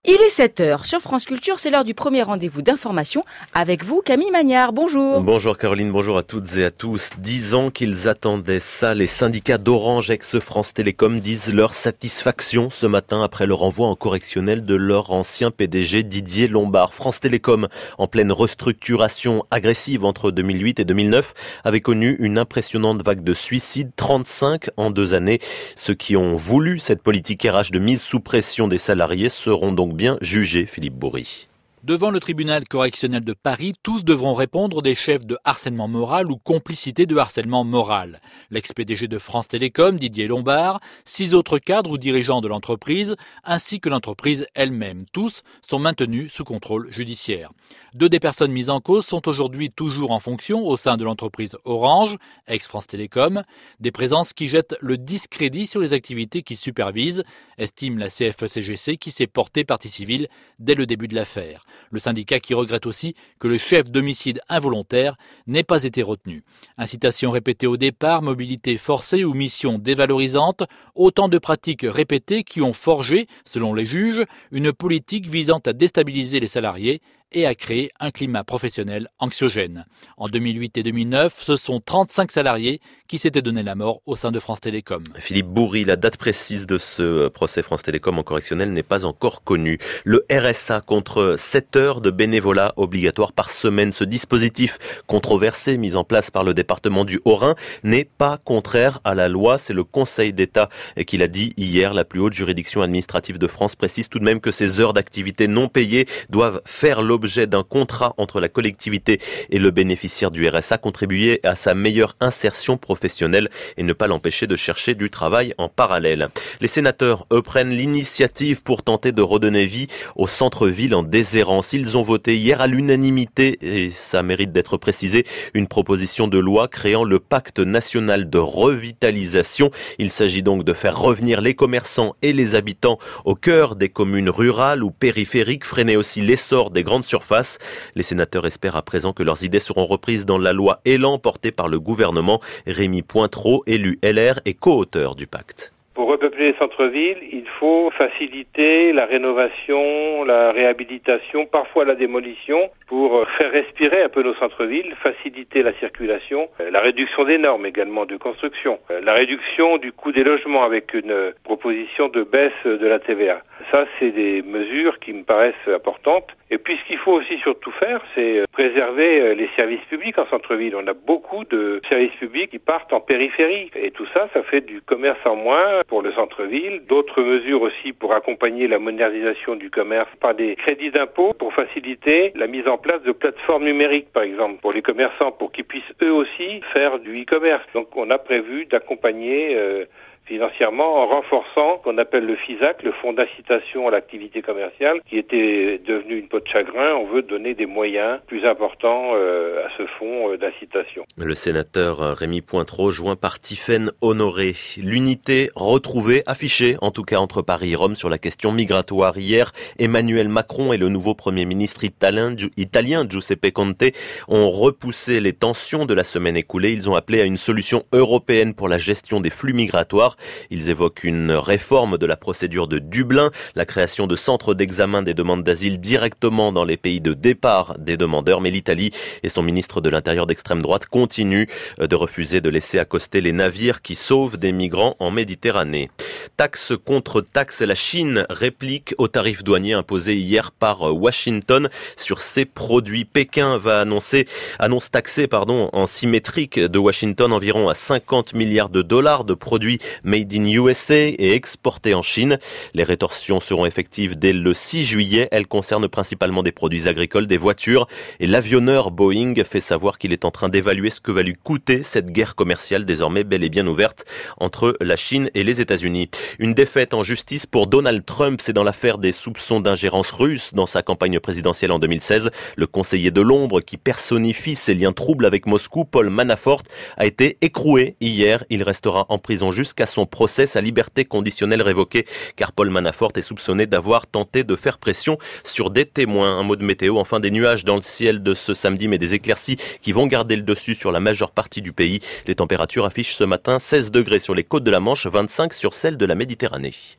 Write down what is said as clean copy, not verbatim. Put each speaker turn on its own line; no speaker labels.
Il est 7h sur France Culture, c'est l'heure du premier rendez-vous d'information avec vous, Camille Magnard. Bonjour.
Bonjour Caroline, bonjour à toutes et à tous. 10 ans qu'ils attendaient ça, les syndicats d'Orange ex-France Télécom disent leur satisfaction ce matin après le renvoi en correctionnel de leur ancien PDG Didier Lombard. France Télécom, en pleine restructuration agressive entre 2008 et 2009, avait connu une impressionnante vague de suicides, 35 en 2 années. Ceux qui ont voulu cette politique RH de mise sous pression des salariés seront donc bien jugés, Philippe Bourri.
Devant le tribunal correctionnel de Paris, tous devront répondre des chefs de harcèlement moral ou complicité de harcèlement moral. L'ex-PDG de France Télécom, Didier Lombard, 6 autres cadres ou dirigeants de l'entreprise, ainsi que l'entreprise elle-même. Tous sont maintenus sous contrôle judiciaire. 2 des personnes mises en cause sont aujourd'hui toujours en fonction au sein de l'entreprise Orange, ex-France Télécom. Des présences qui jettent le discrédit sur les activités qu'ils supervisent, estime la CFE-CGC qui s'est portée partie civile dès le début de l'affaire. Le syndicat qui regrette aussi que le chef d'homicide involontaire n'ait pas été retenu. Incitation répétée au départ, mobilité forcée ou mission dévalorisante, autant de pratiques répétées qui ont forgé, selon les juges, une politique visant à déstabiliser les salariés et à créer un climat professionnel anxiogène. En 2008 et 2009, ce sont 35 salariés qui s'étaient donné la mort au sein de France Télécom.
Philippe Bourri, la date précise de ce procès France Télécom en correctionnel n'est pas encore connue. Le RSA contre 7 heures de bénévolat obligatoire par semaine. Ce dispositif controversé mis en place par le département du Haut-Rhin n'est pas contraire à la loi. C'est le Conseil d'État qui l'a dit hier. La plus haute juridiction administrative de France précise tout de même que ces heures d'activité non payées doivent faire l'objet d'un contrat entre la collectivité et le bénéficiaire du RSA, contribuer à sa meilleure insertion professionnelle et ne pas l'empêcher de chercher du travail en parallèle. Les sénateurs, eux, prennent l'initiative pour tenter de redonner vie au centre-ville en déshérence. Ils ont voté hier à l'unanimité, et ça mérite d'être précisé, une proposition de loi créant le pacte national de revitalisation. Il s'agit donc de faire revenir les commerçants et les habitants au cœur des communes rurales ou périphériques, freiner aussi l'essor des grandes surface. Les sénateurs espèrent à présent que leurs idées seront reprises dans la loi Élan portée par le gouvernement. Rémi Pointreau, élu LR et co-auteur du pacte.
Pour repeupler les centres-villes, il faut faciliter la rénovation, la réhabilitation, parfois la démolition, pour faire respirer un peu nos centres-villes, faciliter la circulation, la réduction des normes également de construction, la réduction du coût des logements avec une proposition de baisse de la TVA. Ça, c'est des mesures qui me paraissent importantes. Et puis, ce qu'il faut aussi surtout faire, c'est préserver les services publics en centre-ville. On a beaucoup de services publics qui partent en périphérie. Et tout ça, ça fait du commerce en moins pour le centre-ville. D'autres mesures aussi pour accompagner la modernisation du commerce par des crédits d'impôt pour faciliter la mise en place de plateformes numériques, par exemple, pour les commerçants, pour qu'ils puissent eux aussi faire du e-commerce. Donc, on a prévu d'accompagner financièrement en renforçant ce qu'on appelle le FISAC, le Fonds d'incitation à l'activité commerciale, qui était devenu une peau de chagrin. On veut donner des moyens plus importants à ce fonds d'incitation.
Le sénateur Rémi Pointreau, joint par Tiffaine Honoré. L'unité retrouvée, affichée en tout cas entre Paris et Rome sur la question migratoire. Hier, Emmanuel Macron et le nouveau Premier ministre italien Giuseppe Conte ont repoussé les tensions de la semaine écoulée. Ils ont appelé à une solution européenne pour la gestion des flux migratoires. Ils évoquent une réforme de la procédure de Dublin, la création de centres d'examen des demandes d'asile directement dans les pays de départ des demandeurs. Mais l'Italie et son ministre de l'Intérieur d'extrême droite continuent de refuser de laisser accoster les navires qui sauvent des migrants en Méditerranée. Taxe contre taxe, la Chine réplique aux tarifs douaniers imposés hier par Washington sur ses produits. Pékin va annonce taxer en symétrique de Washington environ à 50 milliards de dollars de produits made in USA et exportés en Chine. Les rétorsions seront effectives dès le 6 juillet. Elles concernent principalement des produits agricoles, des voitures et l'avionneur Boeing fait savoir qu'il est en train d'évaluer ce que va lui coûter cette guerre commerciale désormais bel et bien ouverte entre la Chine et les États-Unis. Une défaite en justice pour Donald Trump, c'est dans l'affaire des soupçons d'ingérence russe dans sa campagne présidentielle en 2016. Le conseiller de l'ombre qui personnifie ses liens troubles avec Moscou, Paul Manafort, a été écroué hier. Il restera en prison jusqu'à son procès, sa liberté conditionnelle révoquée, car Paul Manafort est soupçonné d'avoir tenté de faire pression sur des témoins. Un mot de météo, enfin des nuages dans le ciel de ce samedi, mais des éclaircies qui vont garder le dessus sur la majeure partie du pays. Les températures affichent ce matin 16 degrés sur les côtes de la Manche, 25 sur celles de la Méditerranée.